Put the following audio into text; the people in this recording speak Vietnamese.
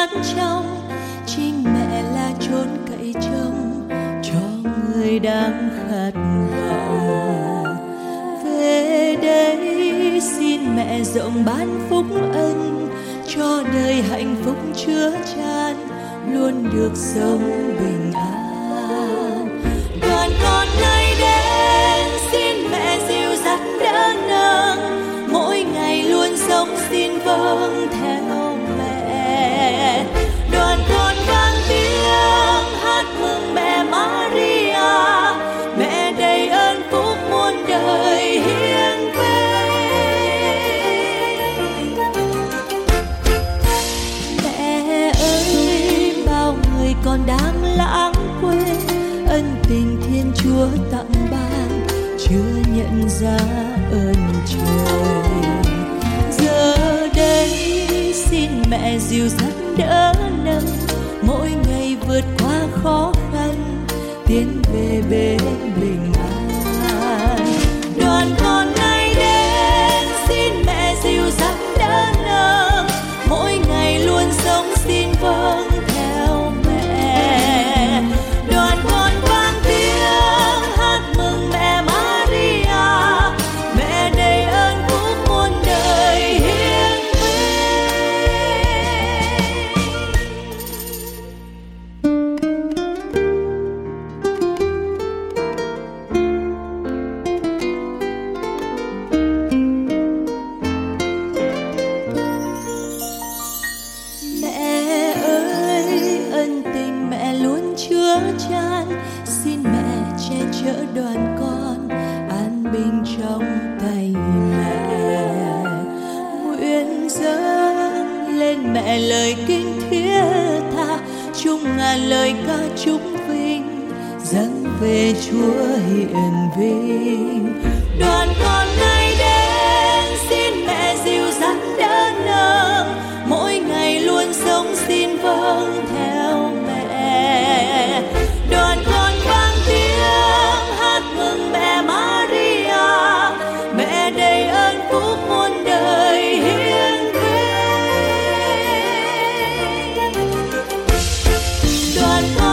mát trong, chính mẹ là chốn cậy trông cho người đang khát vọng. Về đây xin mẹ rộng ban phúc ân, cho đời hạnh phúc chứa chan, luôn được sống bình an. Đoàn con nay đến xin mẹ dìu dắt đỡ nâng, mỗi ngày luôn sống xin vâng theo mẹ. Đoàn con vang tiếng hát mừng mẹ Maria, mẹ đầy ơn phúc muôn đời hiền vinh. Mẹ ơi, bao người còn đang lãng quên ân tình Thiên Chúa tặng ban, chưa nhận ra ơn trời. Giờ đây xin mẹ dìu dắt đỡ nâng, mỗi ngày vượt qua khó khăn, tiến về bên bình an. Đoàn con nay đến xin mẹ dìu dắt đỡ nâng, mỗi ngày luôn sống xin vâng theo mẹ. Đoàn con vang tiếng hát mừng mẹ Maria, mẹ đầy ơn phúc muôn đời hiền đoàn con an bình trong tay mẹ. Nguyện dâng lên mẹ lời kinh thiết tha, chung ngàn lời ca chúc vinh dâng về Chúa hiển vinh. Đoàn con nay đến xin mẹ dìu dắt đỡ nâng, mỗi ngày luôn sống xin vâng theo mẹ. Đoàn con vang tiếng hát mừng mẹ Maria, mẹ đầy ơn phúc muôn đời hiền vinh. Đoàn con